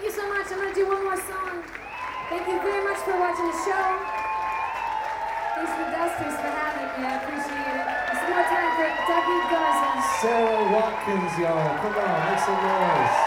you so much. I'm gonna do one more song. Thank you very much for watching the show. Thanks to the Dusters for having me. I appreciate it. And some more time for Dougie Garza. Sarah Watkins, y'all. Come on, make some noise.